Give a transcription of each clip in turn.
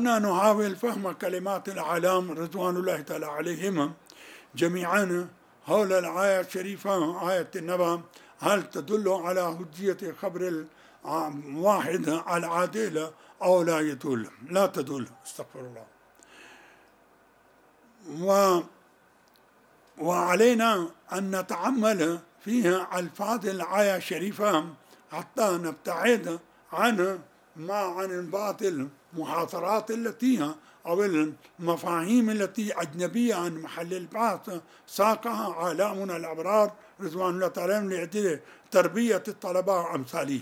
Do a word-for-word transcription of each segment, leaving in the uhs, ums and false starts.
كنا نحاول فهم كلمات الأعلام رضوان الله تعالى عليهم جميعا حول الآية الشريفة آية النبأ، هل تدل على حجية خبر الواحد العادل أو لا يدل؟ لا تدل، استغفر الله. و وعلينا أن نتأمل فيها ألفاظ الآية الشريفة حتى نبتعد عن ما عن بعض المحاضرات التي أو المفاهيم التي أجنبية عن محل البحث ساقها عالمنا الأبرار رضوان الله تعالى لأجل تربية الطلبة وأمثالهم.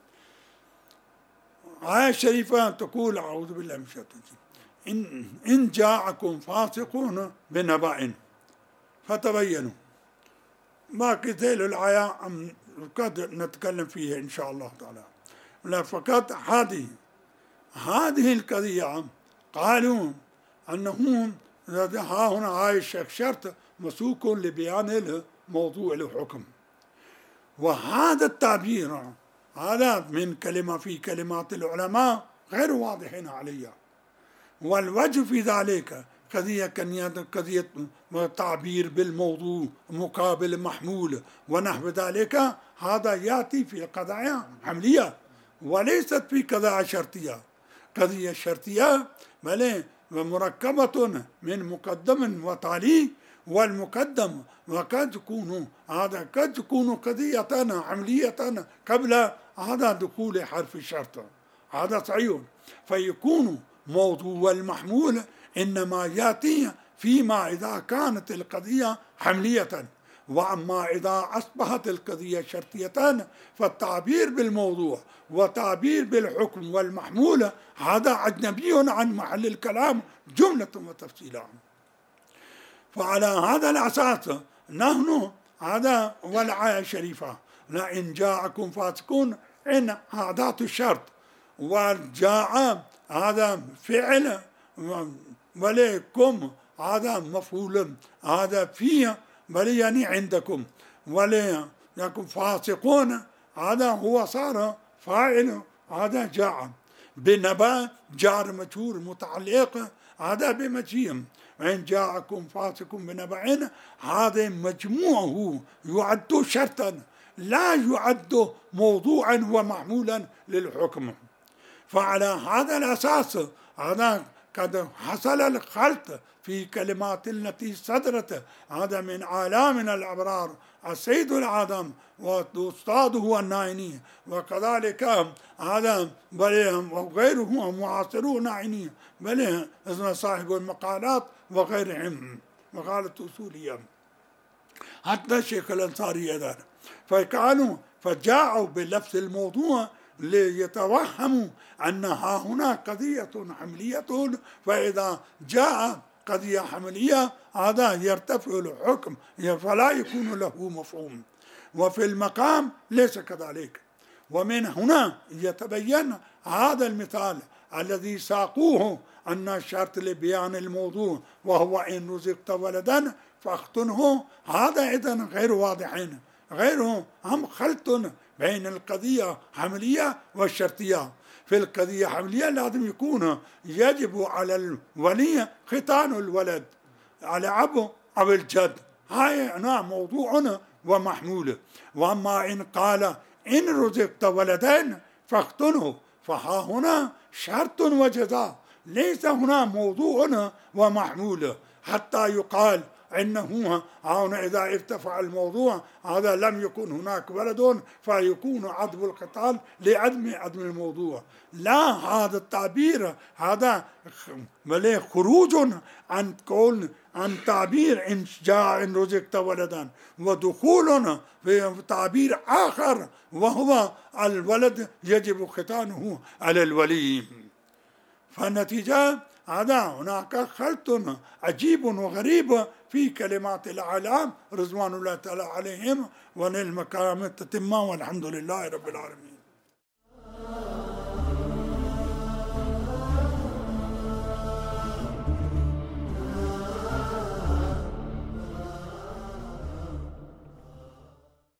آية الشريفة تقول أعوذ بالله من الشيطان الرجيم إن, إن جاءكم فاسقون بنبأ فتبينوا. باقي ذيل الآية قد نتكلم فيها إن شاء الله تعالى. لا فقط هذه هذه القضية قالوا أنه ها هنا هاي شرط مسوق لبيان الموضوع الحكم، وهذا التعبير هذا من كلمة في كلمات العلماء غير واضحين عليها، والوجه في ذلك قضية قضية تعبير بالموضوع مقابل محمول ونحو ذلك، هذا يأتي في قضايا حملية وليست في قضايا شرطية. قضية شرطية بل مركبة من مقدم وتالي، والمقدم وقد يكون هذا قد يكون قضية عملية قبل هذا دخول حرف الشرط، هذا صحيح. فيكون موضوع المحمول إنما يأتي فيما إذا كانت القضية حملية، وأما إذا أصبحت القضية شرطية فالتعبير بالموضوع وتعبير بالحكم والمحمول هذا أجنبي عن محل الكلام جملة وتفصيلا. فعلى هذا الأساس نحن هذا والآية الشريفة لئن جاءكم فاسقون إن أداة الشرط، وجاء هذا فعل وليكم هذا مفعول هذا فيه بل يعني عندكم، وليكن فاسقون هذا هو صار فاعل هذا جاء بنبأ جار مجهول متعلق هذا بمجيء. وإن جاءكم فاسق بنبأ هذا مجموعه يعد شرطا لا يعد موضوعا ومحمولا للحكم. فعلى هذا الأساس هذا قد حصل الخلط في كلمات التي صدرت هذا من عالمنا الأبرار السيد العظم وأستاذه النايني، وكذلك هذا بل وغيره معاصرون نايني بل صاحب المقالات وغيرهم مقالة أصولية حتى الشيخ الأنصاري أيضا. فكانوا فجاءوا بلفظ الموضوع ليتوهموا أنها هنا قضية حملية، فإذا جاء قضية حملية هذا يرتفع الحكم فلا يكون له مفهوم، وفي المقام ليس كذلك. ومن هنا يتبين هذا المثال الذي ساقوه أن الشرط لبيان الموضوع وهو إن رزقت ولدا فاختنه، هذا إذن غير واضحين، غير هم خلط بين القضية حملية والشرطية. في القضية حملية لازم يكون يجب على الولي ختان الولد على أبو أو الجد، هاي أنا موضوعنا ومحمول. وأما إن قال إن رزقت ولدين فاختنه فها هنا شرط وجزاء، ليس هنا موضوعنا ومحمول حتى يقال إنه هنا إذا ارتفع الموضوع هذا لم يكن هناك ولد فيكون عدم القتال لعدم عدم الموضوع. لا، هذا التعبير هذا خروج عن قول عن تعبير إن جاء إن رزقت ولدا، ودخول في تعبير آخر وهو الولد يجب ختانه على الولي. فالنتيجة هذا هناك خلط عجيب وغريب في كلمات الأعلام رضوان الله تعالى عليهم، وللمكارم التتمة، والحمد لله رب العالمين.